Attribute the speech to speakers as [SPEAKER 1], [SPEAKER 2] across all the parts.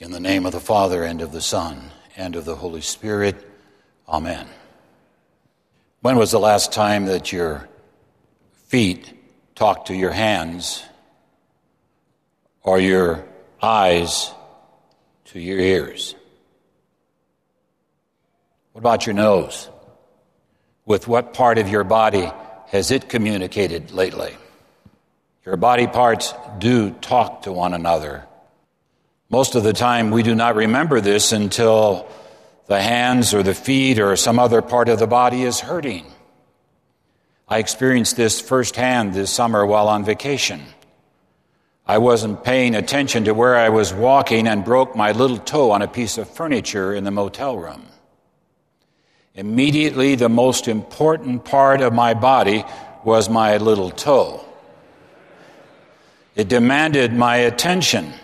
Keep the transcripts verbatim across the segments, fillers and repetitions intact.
[SPEAKER 1] In the name of the Father, and of the Son, and of the Holy Spirit. Amen. When was the last time that your feet talked to your hands, or your eyes to your ears? What about your nose? With what part of your body has it communicated lately? Your body parts do talk to one another. Most of the time, we do not remember this until the hands or the feet or some other part of the body is hurting. I experienced this firsthand this summer while on vacation. I wasn't paying attention to where I was walking and broke my little toe on a piece of furniture in the motel room. Immediately, the most important part of my body was my little toe. It demanded my attention.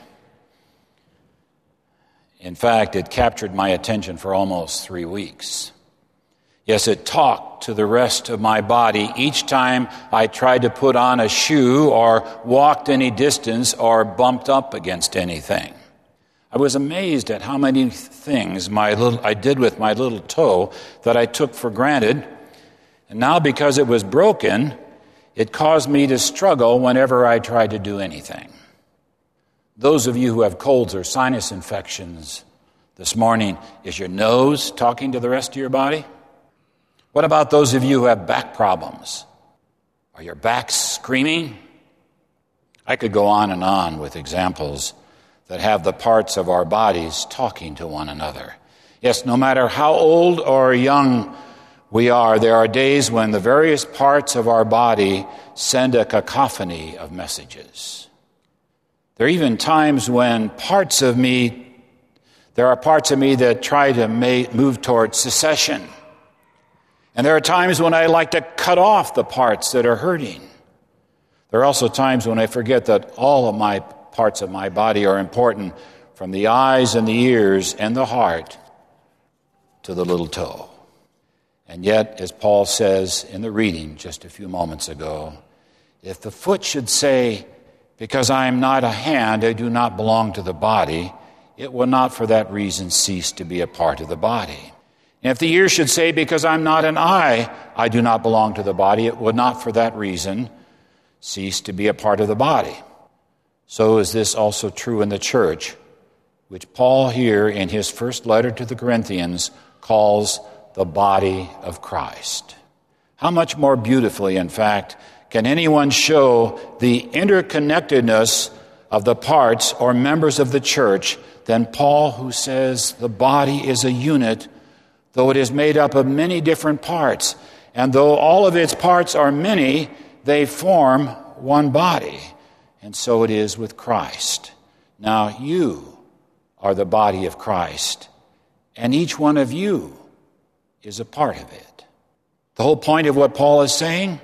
[SPEAKER 1] In fact, it captured my attention for almost three weeks. Yes, it talked to the rest of my body each time I tried to put on a shoe or walked any distance or bumped up against anything. I was amazed at how many things my little, I did with my little toe that I took for granted. And now, because it was broken, it caused me to struggle whenever I tried to do anything. Those of you who have colds or sinus infections this morning, is your nose talking to the rest of your body? What about those of you who have back problems? Are your backs screaming? I could go on and on with examples that have the parts of our bodies talking to one another. Yes, no matter how old or young we are, there are days when the various parts of our body send a cacophony of messages. There are even times when parts of me, there are parts of me that try to make, move towards secession. And there are times when I like to cut off the parts that are hurting. There are also times when I forget that all of my parts of my body are important, from the eyes and the ears and the heart to the little toe. And yet, as Paul says in the reading just a few moments ago, if the foot should say, "Because I am not a hand, I do not belong to the body," it will not for that reason cease to be a part of the body. And if the ear should say, "Because I'm not an eye, I do not belong to the body," it would not for that reason cease to be a part of the body. So is this also true in the church, which Paul here in his first letter to the Corinthians calls the body of Christ. How much more beautifully, in fact, can anyone show the interconnectedness of the parts or members of the church than Paul, who says the body is a unit, though it is made up of many different parts, and though all of its parts are many, they form one body. And so it is with Christ. Now you are the body of Christ, and each one of you is a part of it. The whole point of what Paul is saying,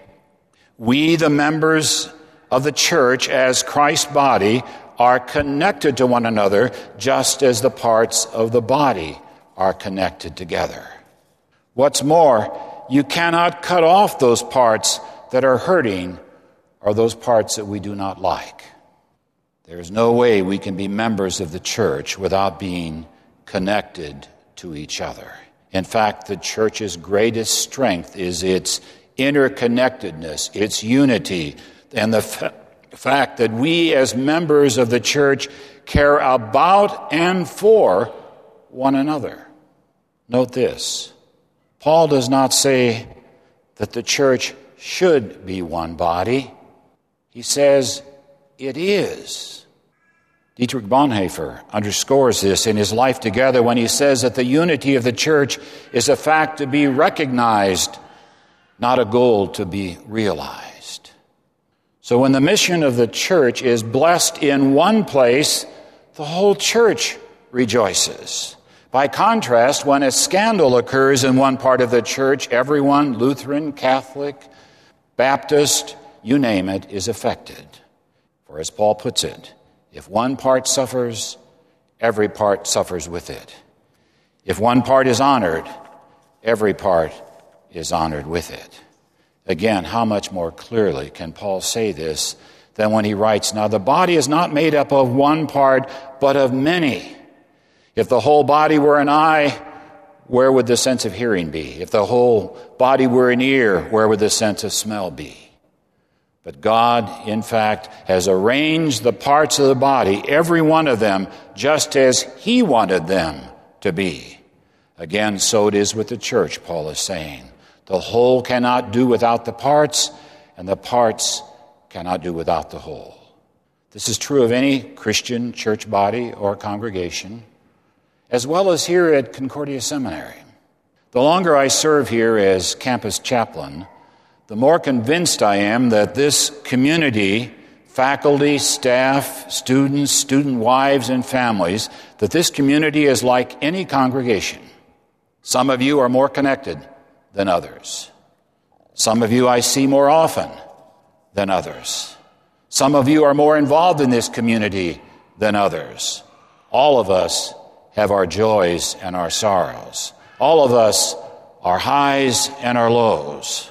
[SPEAKER 1] we, the members of the church as Christ's body, are connected to one another just as the parts of the body are connected together. What's more, you cannot cut off those parts that are hurting or those parts that we do not like. There is no way we can be members of the church without being connected to each other. In fact, the church's greatest strength is its interconnectedness, its unity, and the fa- fact that we as members of the church care about and for one another. Note this. Paul does not say that the church should be one body. He says it is. Dietrich Bonhoeffer underscores this in his Life Together when he says that the unity of the church is a fact to be recognized, not a goal to be realized. So when the mission of the church is blessed in one place, the whole church rejoices. By contrast, when a scandal occurs in one part of the church, everyone, Lutheran, Catholic, Baptist, you name it, is affected. For as Paul puts it, if one part suffers, every part suffers with it. If one part is honored, every part is honored with it. Again, how much more clearly can Paul say this than when he writes, "Now the body is not made up of one part, but of many. If the whole body were an eye, where would the sense of hearing be? If the whole body were an ear, where would the sense of smell be? But God, in fact, has arranged the parts of the body, every one of them, just as He wanted them to be. Again, so it is with the church, Paul is saying. The whole cannot do without the parts, and the parts cannot do without the whole. This is true of any Christian church body or congregation, as well as here at Concordia Seminary. The longer I serve here as campus chaplain, the more convinced I am that this community, faculty, staff, students, student wives, and families, that this community is like any congregation. Some of you are more connected than others. Some of you I see more often than others. Some of you are more involved in this community than others. All of us have our joys and our sorrows. All of us our highs and our lows.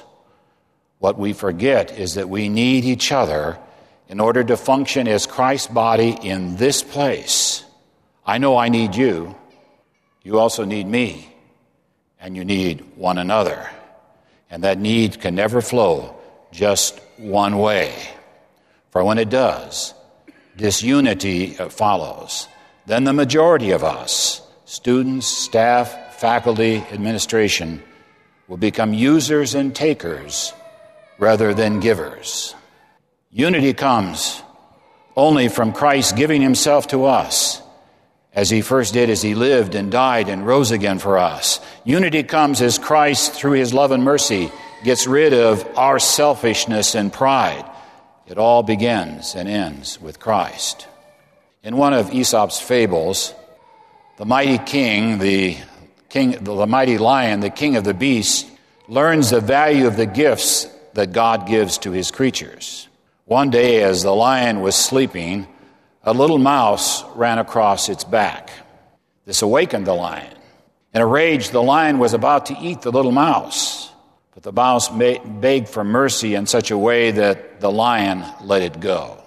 [SPEAKER 1] What we forget is that we need each other in order to function as Christ's body in this place. I know I need you. You also need me. And you need one another. And that need can never flow just one way. For when it does, disunity follows. Then the majority of us, students, staff, faculty, administration, will become users and takers rather than givers. Unity comes only from Christ giving himself to us, as he first did as he lived and died and rose again for us. Unity comes as Christ, through his love and mercy, gets rid of our selfishness and pride. It all begins and ends with Christ. In one of Aesop's fables, the mighty king, the king, the mighty lion, the king of the beasts, learns the value of the gifts that God gives to his creatures. One day, as the lion was sleeping, a little mouse ran across its back. This awakened the lion. In a rage, the lion was about to eat the little mouse, but the mouse begged for mercy in such a way that the lion let it go.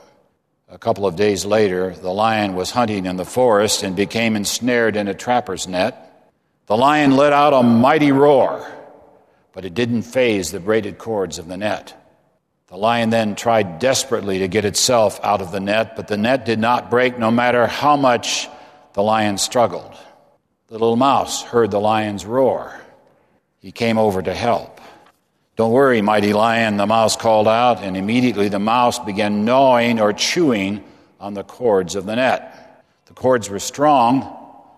[SPEAKER 1] A couple of days later, the lion was hunting in the forest and became ensnared in a trapper's net. The lion let out a mighty roar, but it didn't faze the braided cords of the net. The lion then tried desperately to get itself out of the net, but the net did not break no matter how much the lion struggled. The little mouse heard the lion's roar. He came over to help. "Don't worry, mighty lion," the mouse called out, and immediately the mouse began gnawing or chewing on the cords of the net. The cords were strong,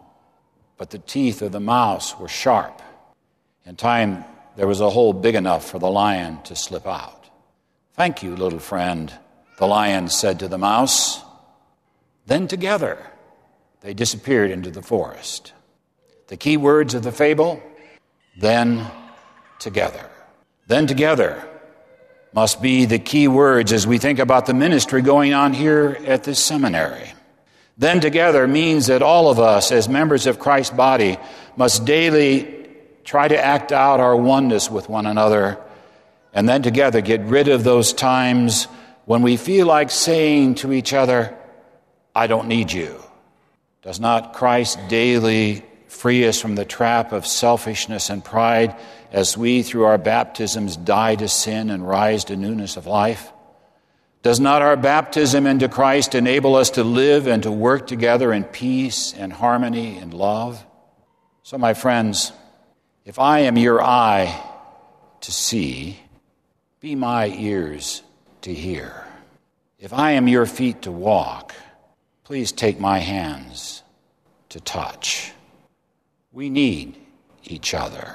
[SPEAKER 1] but the teeth of the mouse were sharp. In time, there was a hole big enough for the lion to slip out. "Thank you, little friend," the lion said to the mouse. Then together, they disappeared into the forest. The key words of the fable, then together. Then together must be the key words as we think about the ministry going on here at this seminary. Then together means that all of us as members of Christ's body must daily try to act out our oneness with one another, and then together get rid of those times when we feel like saying to each other, "I don't need you." Does not Christ daily free us from the trap of selfishness and pride as we, through our baptisms, die to sin and rise to newness of life? Does not our baptism into Christ enable us to live and to work together in peace and harmony and love? So, my friends, if I am your eye to see, be my ears to hear. If I am your feet to walk, please take my hands to touch. We need each other.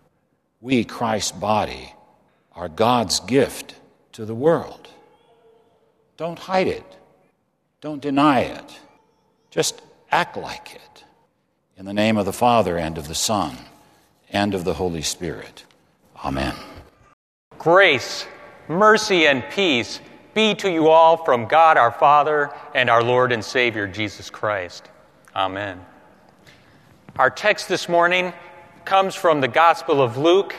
[SPEAKER 1] We, Christ's body, are God's gift to the world. Don't hide it. Don't deny it. Just act like it. In the name of the Father, and of the Son, and of the Holy Spirit. Amen.
[SPEAKER 2] Grace, mercy, and peace be to you all from God our Father and our Lord and Savior Jesus Christ. Amen. Our text this morning comes from the Gospel of Luke,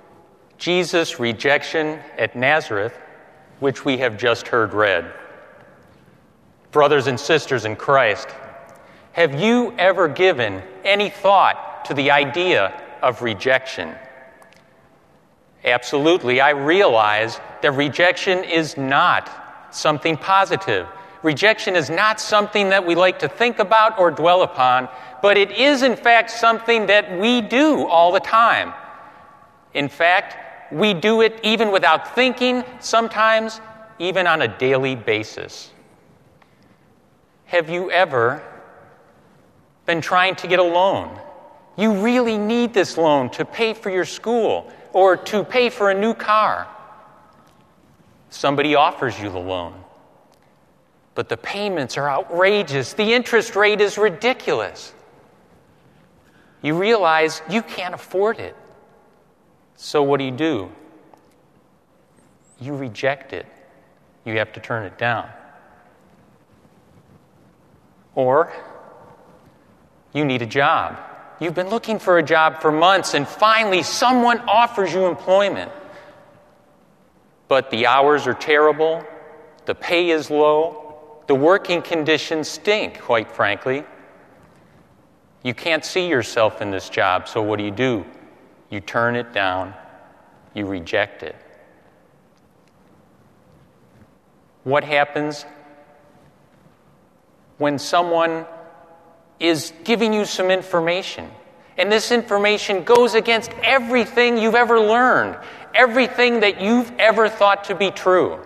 [SPEAKER 2] Jesus' rejection at Nazareth, which we have just heard read. Brothers and sisters in Christ, Have you ever given any thought to the idea of rejection? Absolutely, I realize that rejection is not something positive. Rejection is not something that we like to think about or dwell upon, but it is in fact something that we do all the time. In fact, we do it even without thinking, sometimes even on a daily basis. Have you ever been trying to get a loan? You really need this loan to pay for your school or to pay for a new car. Somebody offers you the loan, but the payments are outrageous. The interest rate is ridiculous. You realize you can't afford it. So what do you do? You reject it. You have to turn it down. Or you need a job. You've been looking for a job for months, and finally someone offers you employment. But the hours are terrible, the pay is low, the working conditions stink, quite frankly. You can't see yourself in this job, so what do you do? You turn it down, you reject it. What happens when someone is giving you some information, and this information goes against everything you've ever learned, everything that you've ever thought to be true?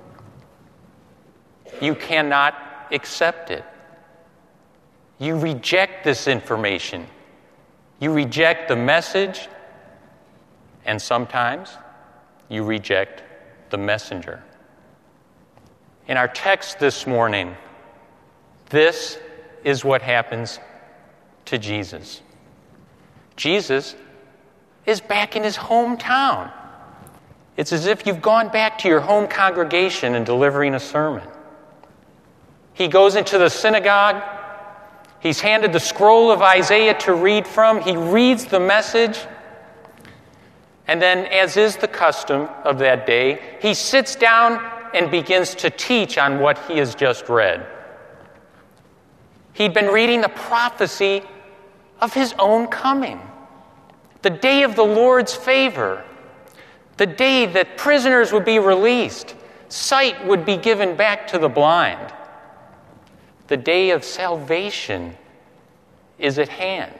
[SPEAKER 2] You cannot accept it. You reject this information. You reject the message, and sometimes you reject the messenger. In our text this morning, this is what happens to Jesus. Jesus is back in his hometown. It's as if you've gone back to your home congregation and delivering a sermon. He goes into the synagogue. He's handed the scroll of Isaiah to read from. He reads the message. And then, as is the custom of that day, he sits down and begins to teach on what he has just read. He'd been reading the prophecy of his own coming, the day of the Lord's favor, the day that prisoners would be released, sight would be given back to the blind. The day of salvation is at hand.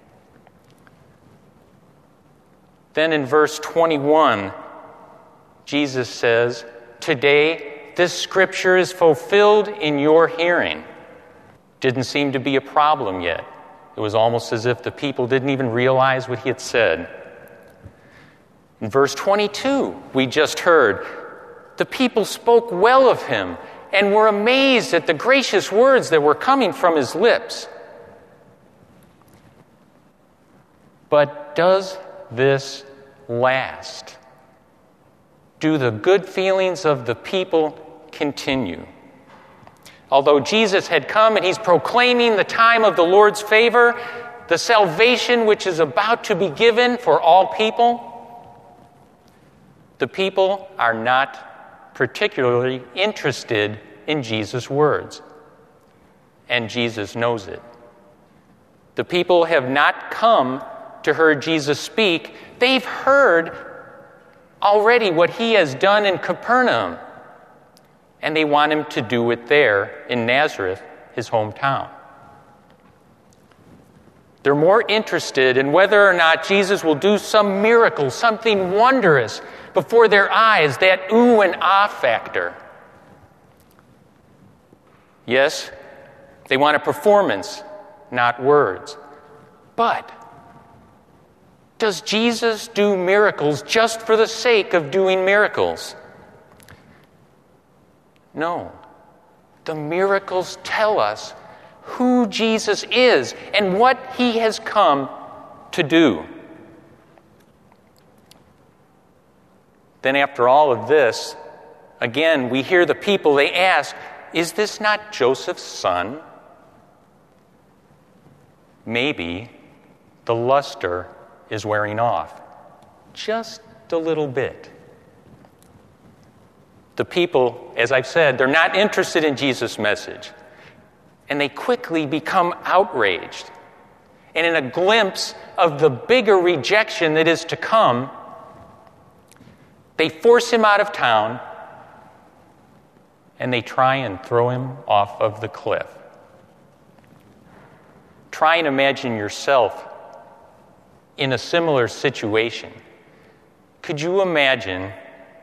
[SPEAKER 2] Then in verse twenty-one, Jesus says, "Today this scripture is fulfilled in your hearing." Didn't seem to be a problem yet. It was almost as if the people didn't even realize what he had said. In verse twenty-two, we just heard, the people spoke well of him and were amazed at the gracious words that were coming from his lips. But does this last? Do the good feelings of the people continue? Although Jesus had come and he's proclaiming the time of the Lord's favor, the salvation which is about to be given for all people, the people are not particularly interested in Jesus' words. And Jesus knows it. The people have not come to hear Jesus speak. They've heard already what he has done in Capernaum. And they want him to do it there in Nazareth, his hometown. They're more interested in whether or not Jesus will do some miracle, something wondrous before their eyes, that ooh and ah factor. Yes, they want a performance, not words. But does Jesus do miracles just for the sake of doing miracles? No. The miracles tell us who Jesus is and what he has come to do. Then after all of this, again, we hear the people, they ask, "Is this not Joseph's son?" Maybe the luster is wearing off. Just a little bit. The people, as I've said, they're not interested in Jesus' message. and they quickly become outraged. And in a glimpse of the bigger rejection that is to come, they force him out of town, and they try and throw him off of the cliff. Try and imagine yourself in a similar situation. Could you imagine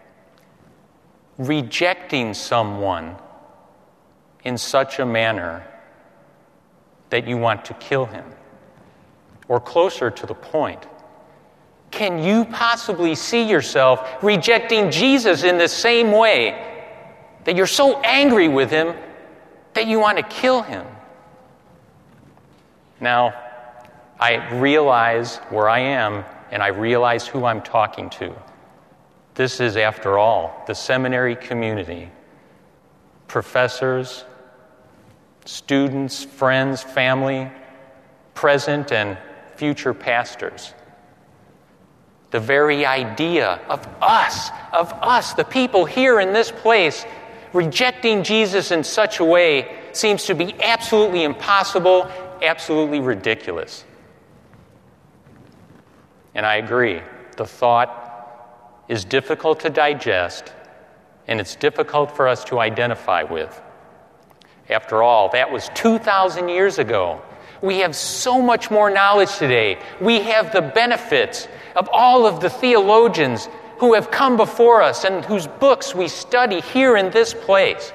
[SPEAKER 2] rejecting someone in such a manner that you want to kill him? Or closer to the point, can you possibly see yourself rejecting Jesus in the same way, that you're so angry with him that you want to kill him? Now, I realize where I am, and I realize who I'm talking to. This is, after all, the seminary community. Professors, students, friends, family, present and future pastors. The very idea of us, of us, the people here in this place, rejecting Jesus in such a way seems to be absolutely impossible, absolutely ridiculous. And I agree, the thought is difficult to digest, and it's difficult for us to identify with. After all, that was two thousand years ago. We have so much more knowledge today. We have the benefits of all of the theologians who have come before us and whose books we study here in this place.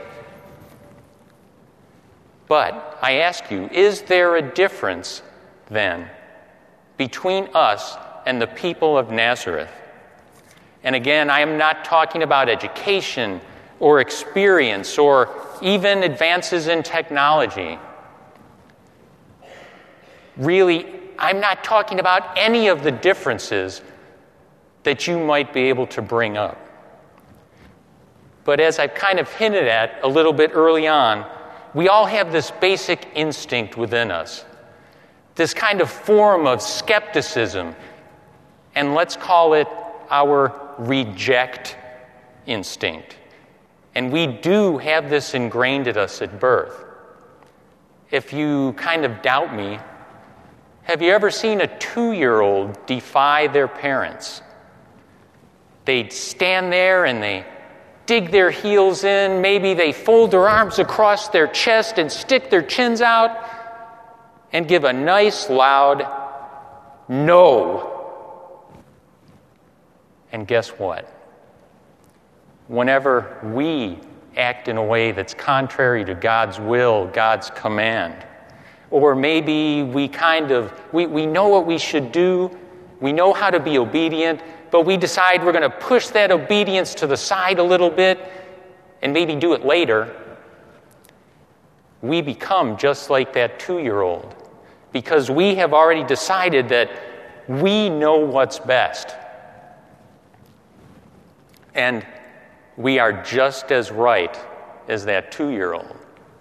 [SPEAKER 2] But I ask you, is there a difference then between us and the people of Nazareth? And again, I am not talking about education or experience or even advances in technology. Really, I'm not talking about any of the differences that you might be able to bring up. But as I've kind of hinted at a little bit early on, we all have this basic instinct within us, this kind of form of skepticism, and let's call it our reject instinct. And we do have this ingrained in us at birth. If you kind of doubt me, have you ever seen a two-year-old defy their parents? They'd stand there and they dig their heels in, maybe they fold their arms across their chest and stick their chins out and give a nice loud no. And guess what? Whenever we act in a way that's contrary to God's will, God's command, or maybe we kind of, we, we know what we should do, we know how to be obedient, but we decide we're going to push that obedience to the side a little bit and maybe do it later, we become just like that two-year-old because we have already decided that we know what's best. And we are just as right as that two-year-old.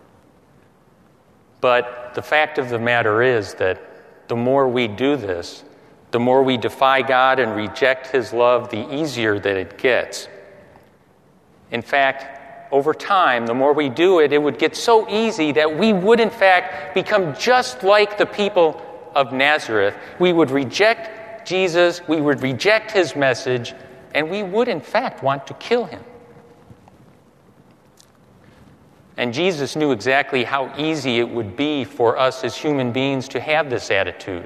[SPEAKER 2] But the fact of the matter is that the more we do this, the more we defy God and reject His love, the easier that it gets. In fact, over time, the more we do it, it would get so easy that we would, in fact, become just like the people of Nazareth. We would reject Jesus, we would reject His message, and we would, in fact, want to kill Him. And Jesus knew exactly how easy it would be for us as human beings to have this attitude.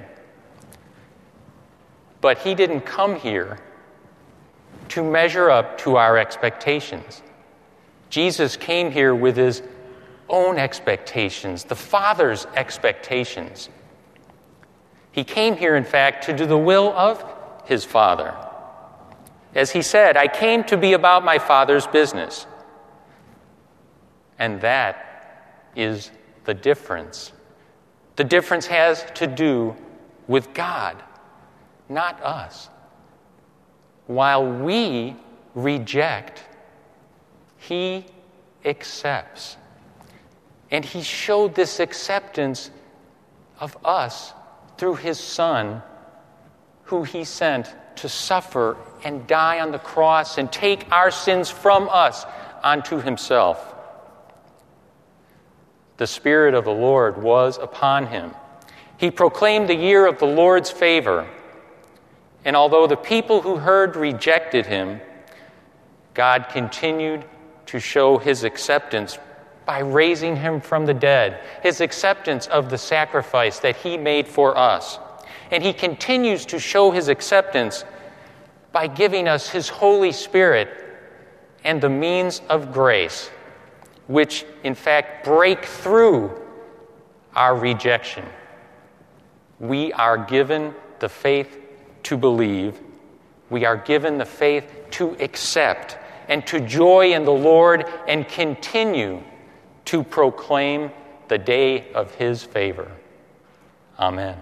[SPEAKER 2] But He didn't come here to measure up to our expectations. Jesus came here with His own expectations, the Father's expectations. He came here, in fact, to do the will of His Father. As He said, I came to be about my Father's business. And that is the difference. The difference has to do with God, not us. While we reject, He accepts. And He showed this acceptance of us through His Son, who He sent to suffer and die on the cross and take our sins from us onto Himself. The Spirit of the Lord was upon him. He proclaimed the year of the Lord's favor. And although the people who heard rejected him, God continued to show his acceptance by raising him from the dead, his acceptance of the sacrifice that he made for us. And he continues to show his acceptance by giving us his Holy Spirit and the means of grace, which in fact break through our rejection. We are given the faith to believe. We are given the faith to accept and to joy in the Lord and continue to proclaim the day of his favor. Amen.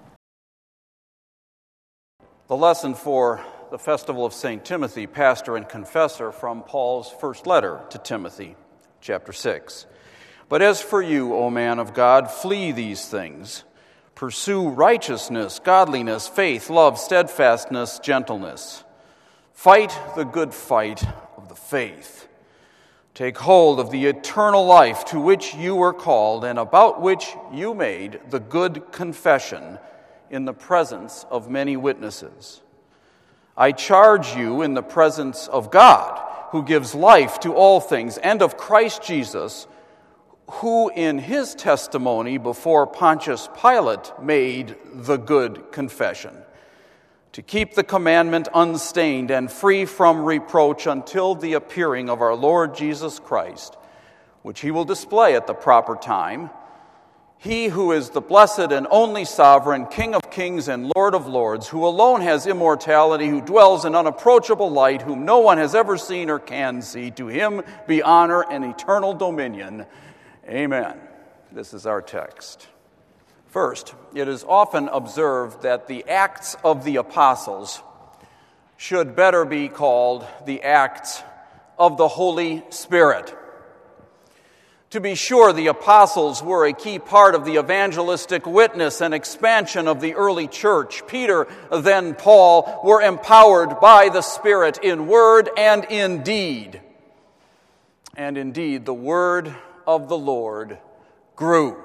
[SPEAKER 3] The lesson for the festival of Saint Timothy, pastor and confessor, from Paul's first letter to Timothy, chapter six. But as for you, O man of God, flee these things. Pursue righteousness, godliness, faith, love, steadfastness, gentleness. Fight the good fight of the faith. Take hold of the eternal life to which you were called and about which you made the good confession in the presence of many witnesses. I charge you in the presence of God, who gives life to all things, and of Christ Jesus, who in his testimony before Pontius Pilate made the good confession, to keep the commandment unstained and free from reproach until the appearing of our Lord Jesus Christ, which he will display at the proper time. He who is the blessed and only sovereign, King of kings and Lord of lords, who alone has immortality, who dwells in unapproachable light, whom no one has ever seen or can see, to him be honor and eternal dominion. Amen. This is our text. First, it is often observed that the Acts of the Apostles should better be called the Acts of the Holy Spirit. To be sure, the apostles were a key part of the evangelistic witness and expansion of the early church. Peter, then Paul, were empowered by the Spirit in word and in deed. And indeed, the word of the Lord grew.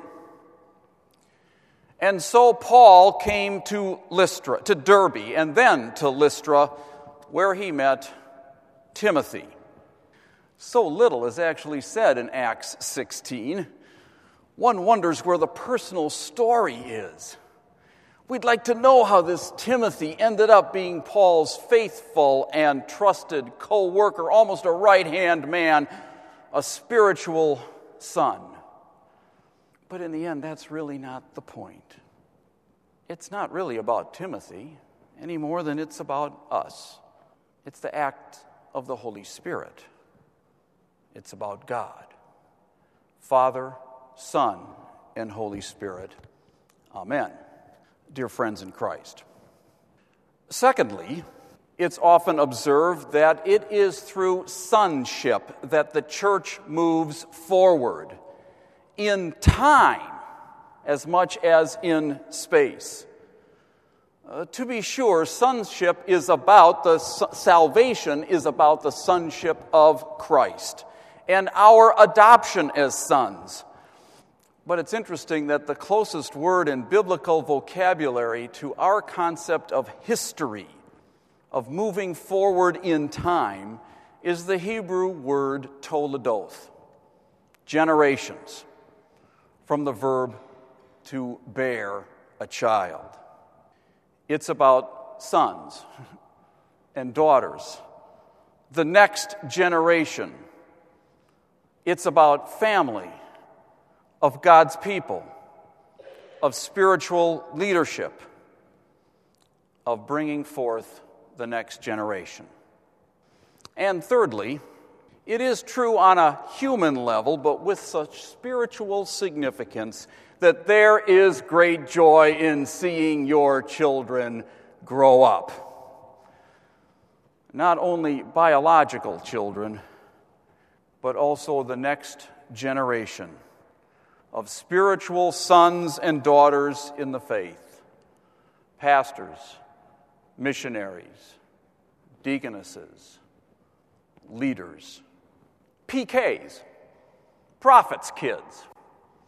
[SPEAKER 3] And so Paul came to Lystra, to Derbe, and then to Lystra, where he met Timothy. So little is actually said in Acts sixteen. One wonders where the personal story is. We'd like to know how this Timothy ended up being Paul's faithful and trusted co-worker, almost a right-hand man, a spiritual son. But in the end, that's really not the point. It's not really about Timothy any more than it's about us. It's the act of the Holy Spirit. It's about God, Father, Son, and Holy Spirit. Amen. Dear friends in Christ. Secondly, it's often observed that it is through sonship that the church moves forward in time as much as in space. Uh, to be sure, sonship is about the salvation is about the sonship of Christ and our adoption as sons. But it's interesting that the closest word in biblical vocabulary to our concept of history, of moving forward in time, is the Hebrew word toledoth, generations, from the verb to bear a child. It's about sons and daughters, the next generation. It's about family, of God's people, of spiritual leadership, of bringing forth the next generation. And thirdly, it is true on a human level, but with such spiritual significance, that there is great joy in seeing your children grow up. Not only biological children, but also the next generation of spiritual sons and daughters in the faith, pastors, missionaries, deaconesses, leaders, P Ks, prophets' kids,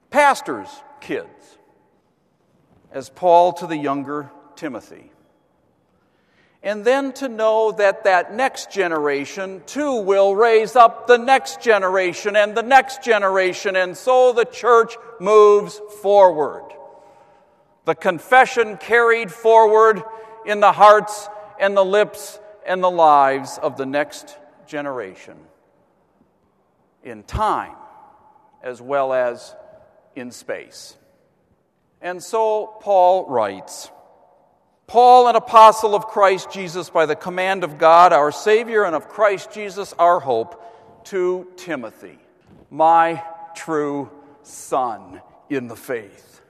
[SPEAKER 3] pastors' kids, as Paul to the younger Timothy. And then to know that that next generation too will raise up the next generation and the next generation, and so the church moves forward. The confession carried forward in the hearts and the lips and the lives of the next generation, in time as well as in space. And so Paul writes, Paul, an apostle of Christ Jesus by the command of God our Savior and of Christ Jesus our hope, to Timothy, my true son in the faith.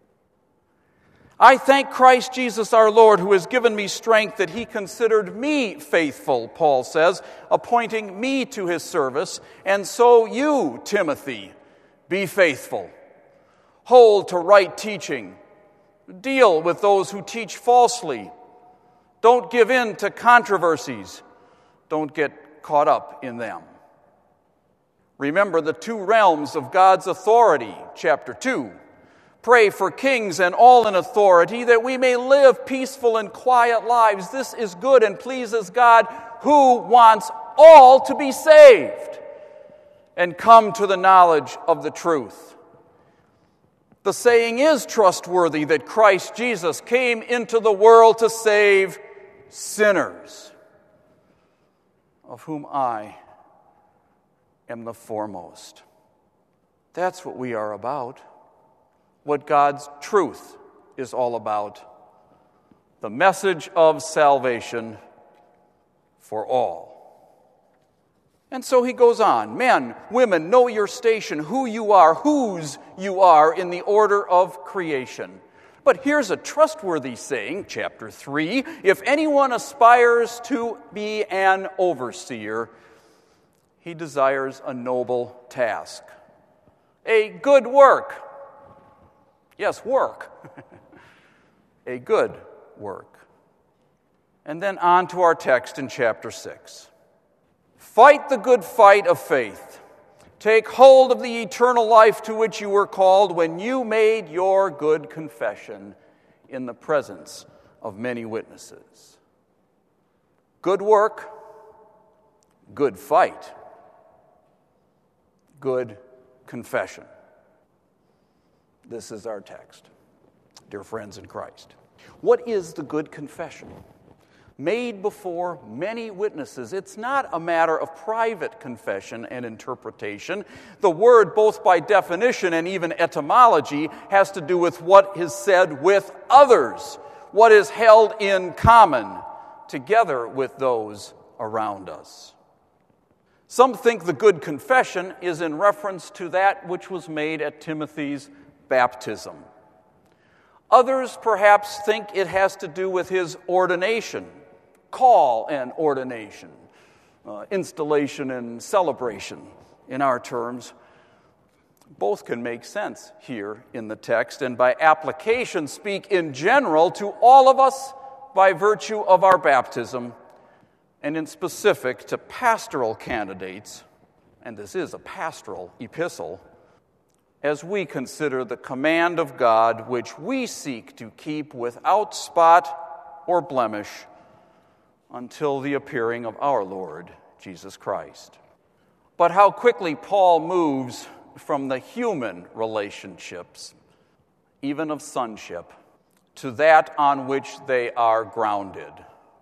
[SPEAKER 3] I thank Christ Jesus our Lord, who has given me strength, that he considered me faithful, Paul says, appointing me to his service. And so you, Timothy, be faithful. Hold to right teaching. Deal with those who teach falsely. Don't give in to controversies. Don't get caught up in them. Remember the two realms of God's authority, chapter two. Pray for kings and all in authority, that we may live peaceful and quiet lives. This is good and pleases God, who wants all to be saved and come to the knowledge of the truth. The saying is trustworthy that Christ Jesus came into the world to save sinners, of whom I am the foremost. That's what we are about, what God's truth is all about, the message of salvation for all. And so he goes on, men, women, know your station, who you are, whose you are in the order of creation. But here's a trustworthy saying, chapter three, if anyone aspires to be an overseer, he desires a noble task, a good work. Yes, work. A good work. And then on to our text in chapter six. Fight the good fight of faith. Take hold of the eternal life to which you were called when you made your good confession in the presence of many witnesses. Good work, good fight, good confession. This is our text, dear friends in Christ. What is the good confession? Made before many witnesses. It's not a matter of private confession and interpretation. The word, both by definition and even etymology, has to do with what is said with others, what is held in common together with those around us. Some think the good confession is in reference to that which was made at Timothy's baptism. Others perhaps think it has to do with his ordination, call and ordination, uh, installation and celebration in our terms. Both can make sense here in the text, and by application speak in general to all of us by virtue of our baptism, and in specific to pastoral candidates, and this is a pastoral epistle, as we consider the command of God which we seek to keep without spot or blemish until the appearing of our Lord Jesus Christ. But how quickly Paul moves from the human relationships, even of sonship, to that on which they are grounded.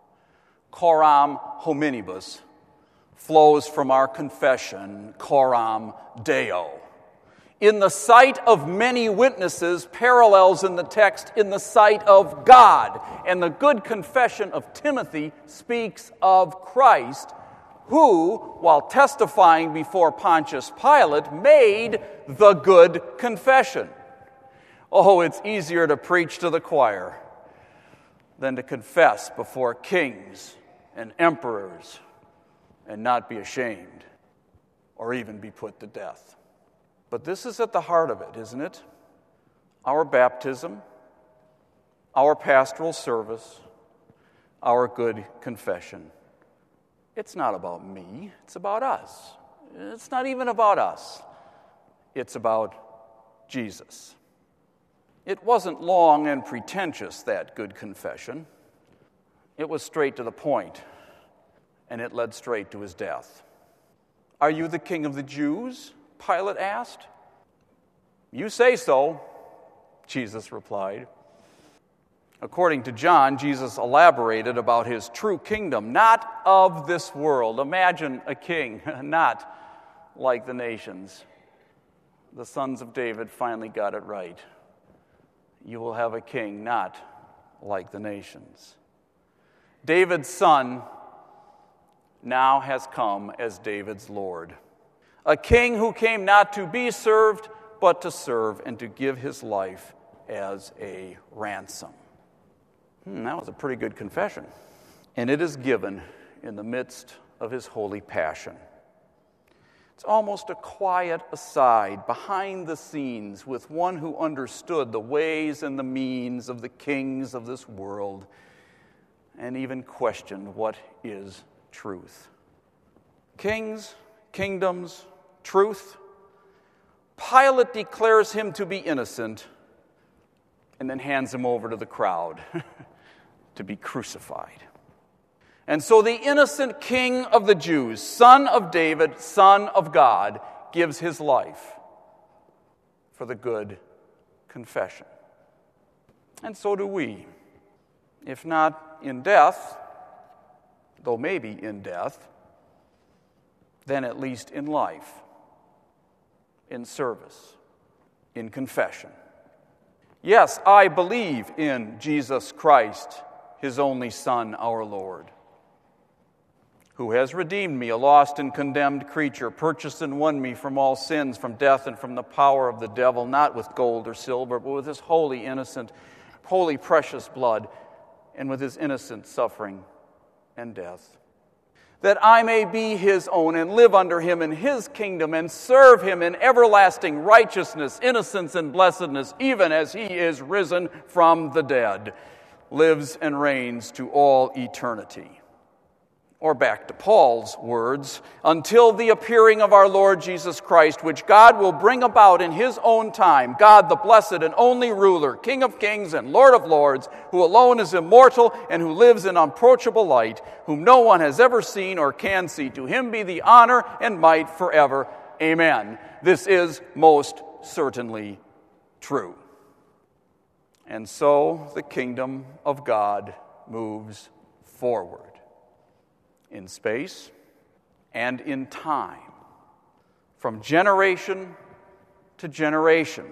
[SPEAKER 3] Coram hominibus flows from our confession, coram Deo. In the sight of many witnesses, parallels in the text in the sight of God. And the good confession of Timothy speaks of Christ, who, while testifying before Pontius Pilate, made the good confession. Oh, it's easier to preach to the choir than to confess before kings and emperors and not be ashamed or even be put to death. But this is at the heart of it, isn't it? Our baptism, our pastoral service, our good confession. It's not about me, it's about us. It's not even about us. It's about Jesus. It wasn't long and pretentious, that good confession. It was straight to the point, and it led straight to his death. "Are you the king of the Jews?" Pilate asked. "You say so," Jesus replied. According to John, Jesus elaborated about his true kingdom, not of this world. Imagine a king, not like the nations. The sons of David finally got it right. You will have a king not like the nations. David's son now has come as David's Lord. A king who came not to be served, but to serve and to give his life as a ransom. Hmm, that was a pretty good confession. And it is given in the midst of his holy passion. It's almost a quiet aside behind the scenes with one who understood the ways and the means of the kings of this world and even questioned what is truth. Kings, kingdoms, truth. Pilate declares him to be innocent and then hands him over to the crowd to be crucified. And so the innocent king of the Jews, son of David, son of God, gives his life for the good confession. And so do we. If not in death, though maybe in death, then at least in life, in service, in confession. Yes, I believe in Jesus Christ, his only Son, our Lord, who has redeemed me, a lost and condemned creature, purchased and won me from all sins, from death and from the power of the devil, not with gold or silver, but with his holy, innocent, holy, precious blood, and with his innocent suffering and death, that I may be his own and live under him in his kingdom and serve him in everlasting righteousness, innocence, and blessedness, even as he is risen from the dead, lives and reigns to all eternity. Or back to Paul's words, until the appearing of our Lord Jesus Christ, which God will bring about in his own time, God the blessed and only ruler, King of kings and Lord of lords, who alone is immortal and who lives in unapproachable light, whom no one has ever seen or can see. To him be the honor and might forever. Amen. This is most certainly true. And so the kingdom of God moves forward in space and in time, from generation to generation.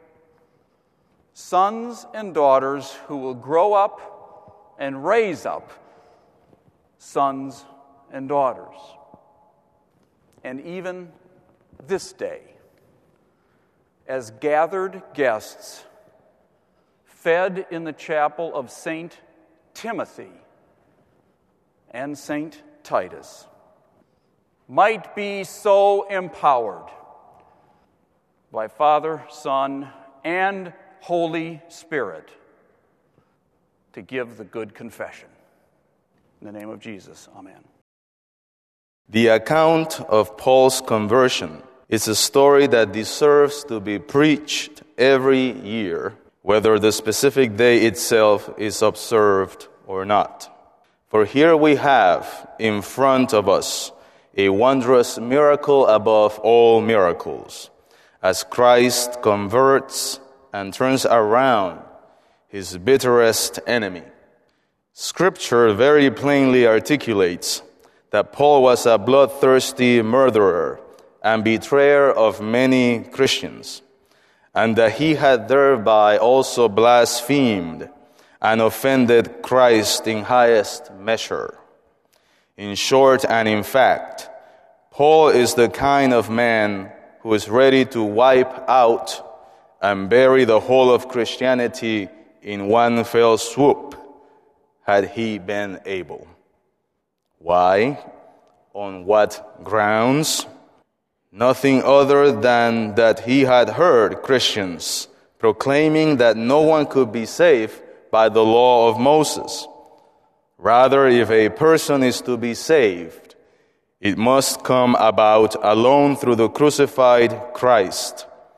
[SPEAKER 3] Sons and daughters who will grow up and raise up sons and daughters. And even this day, as gathered guests fed in the chapel of Saint Timothy and Saint Titus, might be so empowered by Father, Son, and Holy Spirit to give the good confession. In the name of Jesus, amen.
[SPEAKER 4] The account of Paul's conversion is a story that deserves to be preached every year, whether the specific day itself is observed or not. For here we have in front of us a wondrous miracle above all miracles, as Christ converts and turns around his bitterest enemy. Scripture very plainly articulates that Paul was a bloodthirsty murderer and betrayer of many Christians, and that he had thereby also blasphemed and offended Christ in highest measure. In short and in fact, Paul is the kind of man who is ready to wipe out and bury the whole of Christianity in one fell swoop, had he been able. Why? On what grounds? Nothing other than that he had heard Christians proclaiming that no one could be saved by the law of Moses. Rather, if a person is to be saved, it must come about alone through the crucified Christ.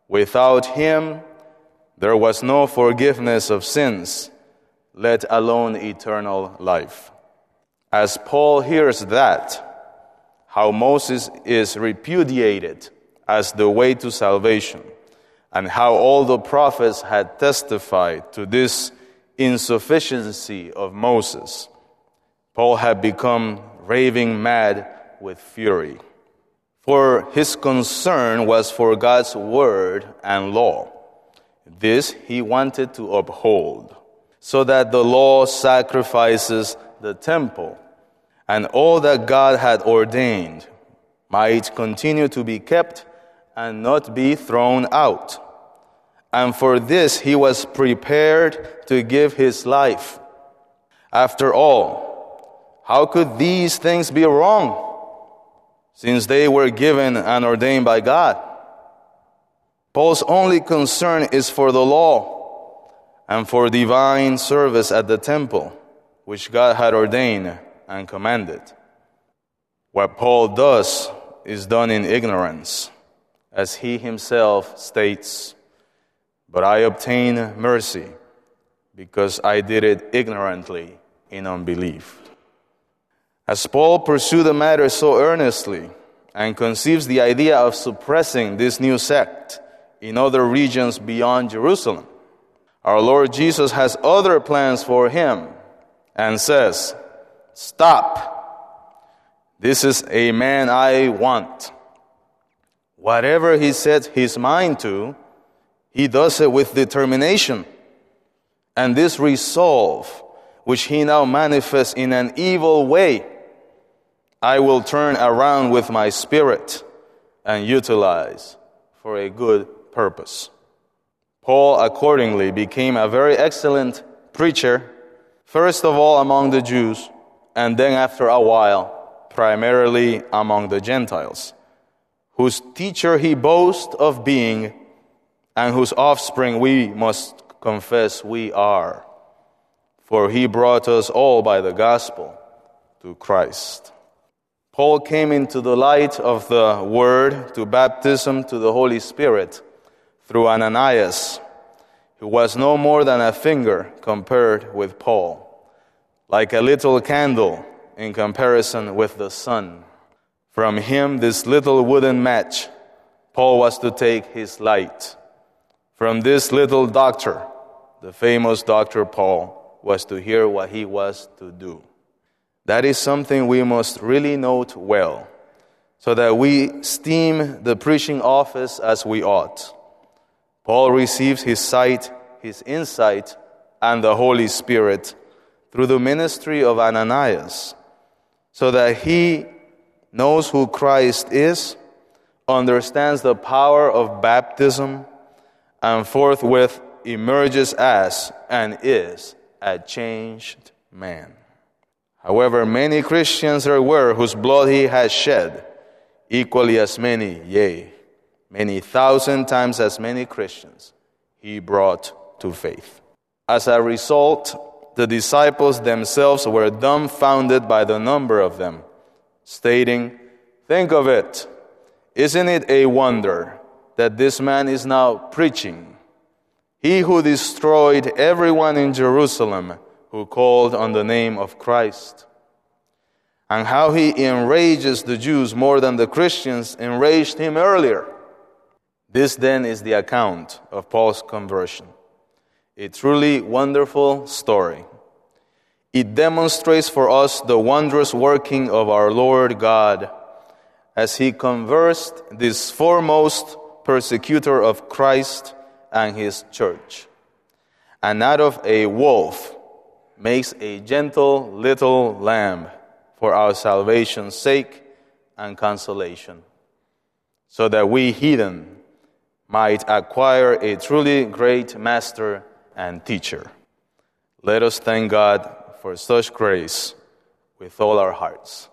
[SPEAKER 4] Without him, there was no forgiveness of sins, let alone eternal life. As Paul hears that, how Moses is repudiated as the way to salvation, and how all the prophets had testified to this insufficiency of Moses, Paul had become raving mad with fury. For his concern was for God's word and law. This he wanted to uphold, so that the law sacrifices the temple, and all that God had ordained might continue to be kept and not be thrown out. And for this he was prepared to give his life. After all, how could these things be wrong, since they were given and ordained by God? Paul's only concern is for the law and for divine service at the temple, which God had ordained and commanded. What Paul does is done in ignorance, as he himself states, "But I obtained mercy because I did it ignorantly in unbelief." As Paul pursued the matter so earnestly and conceives the idea of suppressing this new sect in other regions beyond Jerusalem, our Lord Jesus has other plans for him and says, "Stop. This is a man I want. Whatever he sets his mind to, he does it with determination. And this resolve, which he now manifests in an evil way, I will turn around with my spirit and utilize for a good purpose." Paul accordingly became a very excellent preacher, first of all among the Jews, and then after a while, primarily among the Gentiles, whose teacher he boasts of being, and whose offspring we must confess we are. For he brought us all by the gospel to Christ. Paul came into the light of the word to baptism to the Holy Spirit through Ananias, who was no more than a finger compared with Paul, like a little candle in comparison with the sun. From him, this little wooden match, Paul was to take his light. From this little doctor, the famous Doctor Paul, was to hear what he was to do. That is something we must really note well, so that we esteem the preaching office as we ought. Paul receives his sight, his insight, and the Holy Spirit through the ministry of Ananias, so that he knows who Christ is, understands the power of baptism, and forthwith emerges as and is a changed man. However, many Christians there were whose blood he had shed, equally as many, yea, many thousand times as many Christians he brought to faith. As a result, the disciples themselves were dumbfounded by the number of them, stating, "Think of it, isn't it a wonder that this man is now preaching? He who destroyed everyone in Jerusalem who called on the name of Christ. And how he enrages the Jews more than the Christians enraged him earlier." This then is the account of Paul's conversion. A truly wonderful story. It demonstrates for us the wondrous working of our Lord God as he conversed this foremost persecutor of Christ and his church, and out of a wolf makes a gentle little lamb for our salvation's sake and consolation, so that we heathen might acquire a truly great master and teacher. Let us thank God for such grace with all our hearts.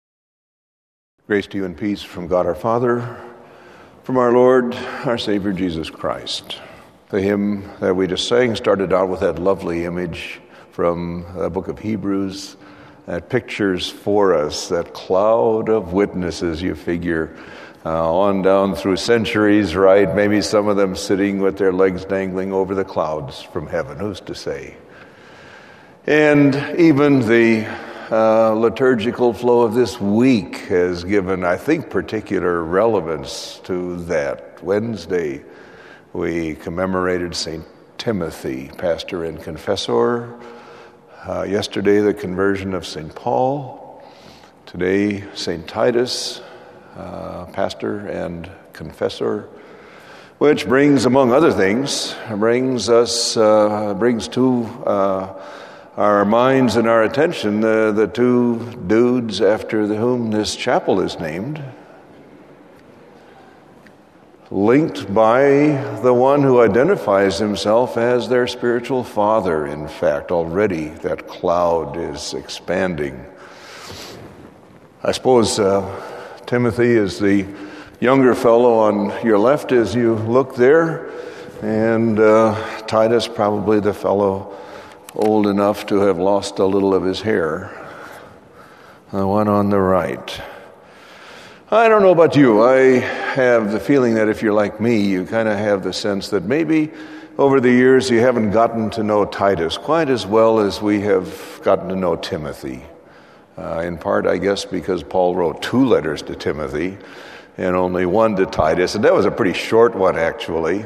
[SPEAKER 5] Grace to you and peace from God our Father, from our Lord, our Savior, Jesus Christ. The hymn that we just sang started out with that lovely image from the book of Hebrews that pictures for us that cloud of witnesses, you figure, uh, on down through centuries, right? Maybe some of them sitting with their legs dangling over the clouds from heaven, who's to say? And even the uh, liturgical flow of this week has given, I think, particular relevance to that. Wednesday, we commemorated Saint Timothy, pastor and confessor. Uh, yesterday, the conversion of Saint Paul. Today, Saint Titus, uh, pastor and confessor, which brings, among other things, brings us, uh, brings to uh, our minds and our attention uh, the two dudes after whom this chapel is named, linked by the one who identifies himself as their spiritual father. In fact, already that cloud is expanding. I suppose uh, Timothy is the younger fellow on your left as you look there, and uh, Titus probably the fellow old enough to have lost a little of his hair, the one on the right. I don't know about you. I have the feeling that if you're like me, you kind of have the sense that maybe over the years you haven't gotten to know Titus quite as well as we have gotten to know Timothy. Uh, in part, I guess, because Paul wrote two letters to Timothy and only one to Titus, and that was a pretty short one, actually.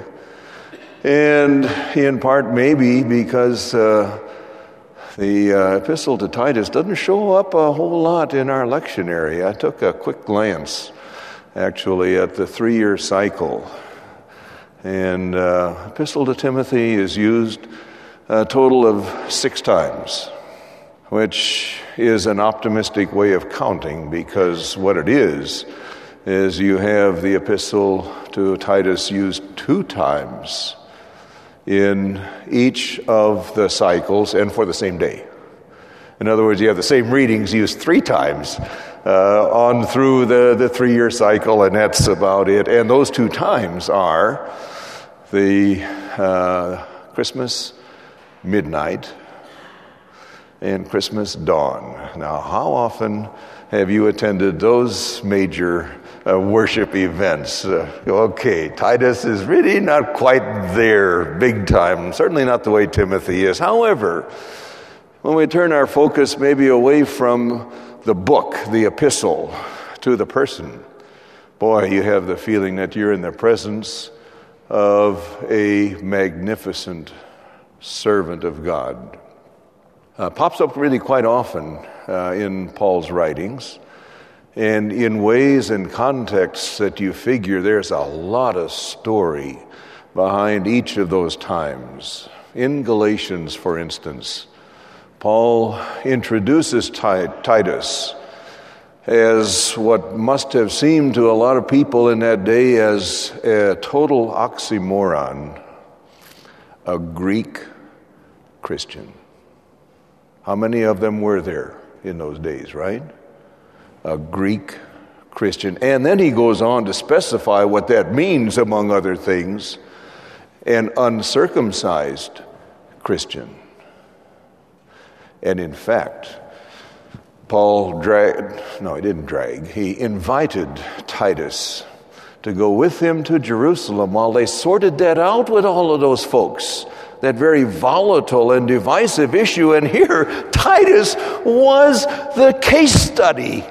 [SPEAKER 5] And in part, maybe because uh, the uh, epistle to Titus doesn't show up a whole lot in our lectionary. I took a quick glance, actually, at the three-year cycle. And uh, epistle to Timothy is used a total of six times, which is an optimistic way of counting, because what it is, is you have the epistle to Titus used two times in each of the cycles and for the same day. In other words, you have the same readings used three times uh, on through the, the three-year cycle, and that's about it. And those two times are the uh, Christmas midnight and Christmas dawn. Now, how often have you attended those major Uh, worship events? Uh, okay, Titus is really not quite there big time, certainly not the way Timothy is. However, when we turn our focus maybe away from the book, the epistle, to the person, boy, you have the feeling that you're in the presence of a magnificent servant of God. Uh, pops up really quite often uh, in Paul's writings, and in ways and contexts that you figure there's a lot of story behind each of those times. In Galatians, for instance, Paul introduces Titus as what must have seemed to a lot of people in that day as a total oxymoron, a Greek Christian. How many of them were there in those days, right? A Greek Christian. And then he goes on to specify what that means, among other things, an uncircumcised Christian. And in fact, Paul dragged, no, he didn't drag, he invited Titus to go with him to Jerusalem while they sorted that out with all of those folks, that very volatile and divisive issue. And here, Titus was the case study.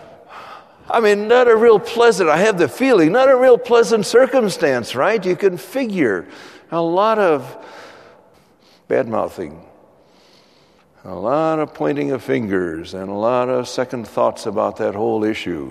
[SPEAKER 5] I mean, not a real pleasant, I have the feeling, not a real pleasant circumstance, right? You can figure a lot of bad-mouthing, a lot of pointing of fingers, and a lot of second thoughts about that whole issue.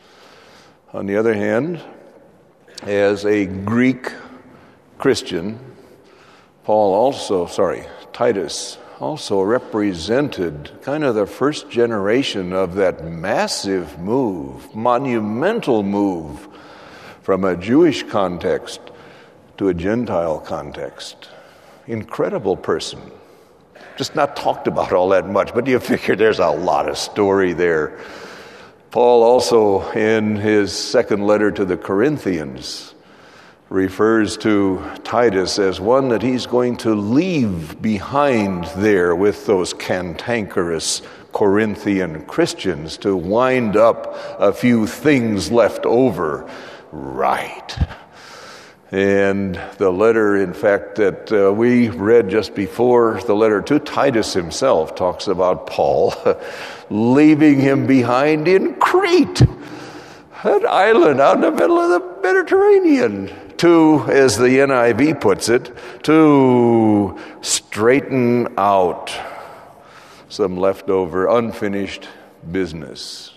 [SPEAKER 5] On the other hand, as a Greek Christian, Paul also, sorry, Titus also represented kind of the first generation of that massive move, monumental move from a Jewish context to a Gentile context. Incredible person. Just not talked about all that much, but you figure there's a lot of story there. Paul also, in his second letter to the Corinthians, refers to Titus as one that he's going to leave behind there with those cantankerous Corinthian Christians to wind up a few things left over. Right. And the letter, in fact, that uh, we read just before, the letter to Titus himself, talks about Paul leaving him behind in Crete, an island out in the middle of the Mediterranean, to, as the N I V puts it, to straighten out some leftover, unfinished business.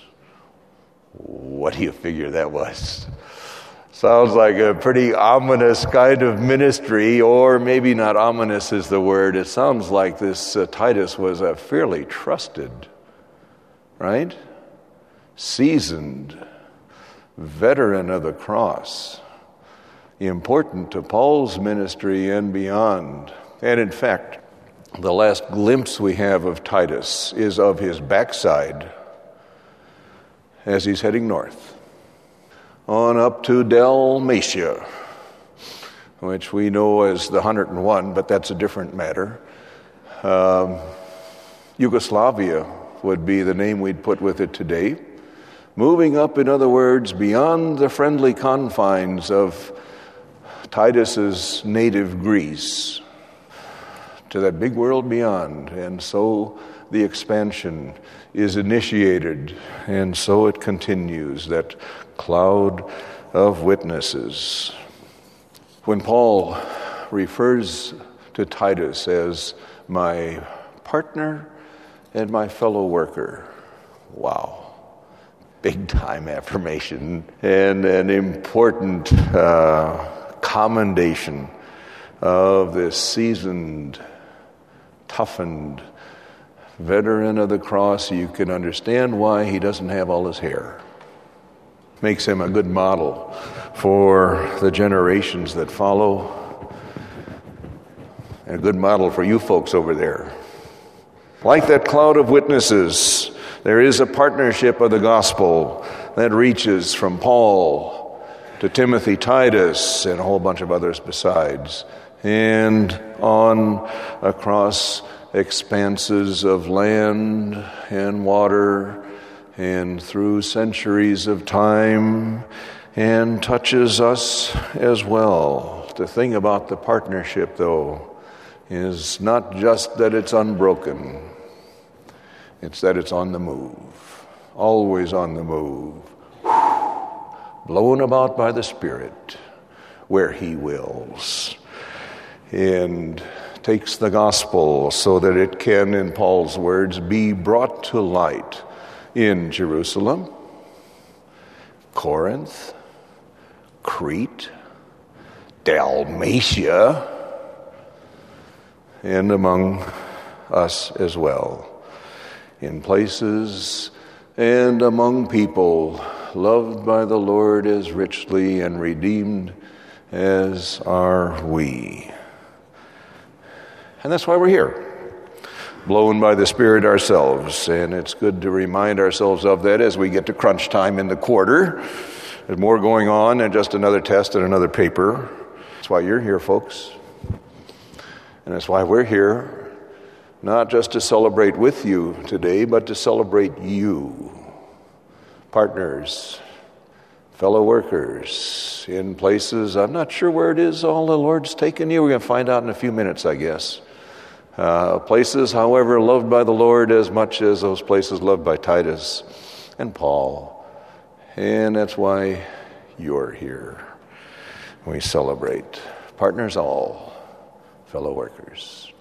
[SPEAKER 5] What do you figure that was? Sounds like a pretty ominous kind of ministry, or maybe not ominous is the word. It sounds like this uh, Titus was a fairly trusted, right? Seasoned veteran of the cross. Important to Paul's ministry and beyond. And in fact, the last glimpse we have of Titus is of his backside as he's heading north on up to Dalmatia, which we know as the one hundred and one, but that's a different matter. Um, Yugoslavia would be the name we'd put with it today. Moving up, in other words, beyond the friendly confines of Titus's native Greece to that big world beyond. And so the expansion is initiated, and so it continues, that cloud of witnesses. When Paul refers to Titus as my partner and my fellow worker, wow, big time affirmation and an important uh, commendation of this seasoned, toughened veteran of the cross. You can understand why he doesn't have all his hair. Makes him a good model for the generations that follow, and a good model for you folks over there. Like that cloud of witnesses, there is a partnership of the gospel that reaches from Paul to Timothy, Titus, and a whole bunch of others besides, and on across expanses of land and water and through centuries of time, and touches us as well. The thing about the partnership, though, is not just that it's unbroken, it's that it's on the move, always on the move, blown about by the Spirit where He wills, and takes the gospel so that it can, in Paul's words, be brought to light in Jerusalem, Corinth, Crete, Dalmatia, and among us as well, in places and among people loved by the Lord as richly and redeemed as are we. And that's why we're here, blown by the Spirit ourselves. And it's good to remind ourselves of that as we get to crunch time in the quarter. There's more going on than just another test and another paper. That's why you're here, folks. And that's why we're here, not just to celebrate with you today, but to celebrate you, partners, fellow workers, in places, I'm not sure where it is all the Lord's taken you. We're going to find out in a few minutes, I guess. Uh, places, however, loved by the Lord as much as those places loved by Titus and Paul. And that's why you're here. We celebrate. Partners all, fellow workers.